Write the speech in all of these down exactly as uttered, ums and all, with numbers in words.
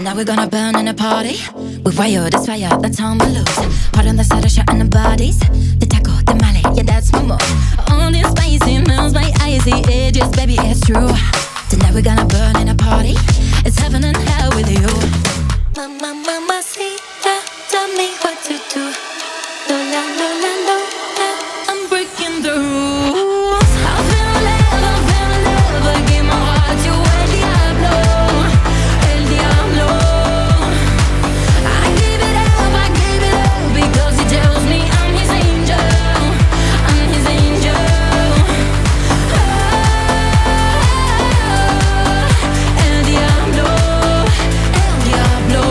Tonight we're gonna burn in a party. We wired this fire, that's on the loose. Hot on the side of shot in the bodies. The taco, the male, yeah that's my move. All this spicy melts my icy edges, baby it's true. Tonight we're gonna burn in a party. It's heaven and hell with you. Mama, mama, see, tell me what to do. Lola, Lola, Lola, I'm breaking the rules. I feel love, I feel love. I give my heart to El Diablo, El Diablo. I give it up, I give it up because he tells me I'm his angel, I'm his angel. Oh, El Diablo, El Diablo.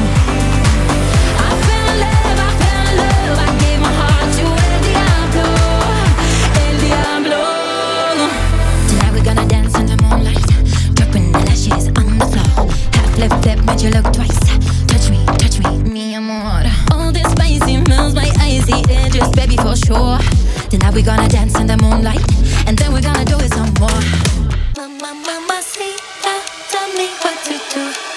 I fell in love, I fell in love. I gave my heart to El Diablo, El Diablo. Tonight we're gonna dance in the moonlight, dropping the lashes on the floor. Half flip flip, but you look twice. Touch me, touch me, mi amor. All this spicy melts my icy edges, baby for sure. Tonight we're gonna dance in the moonlight, and then we're gonna do it some more. Mama, mama, see, tell me what to do.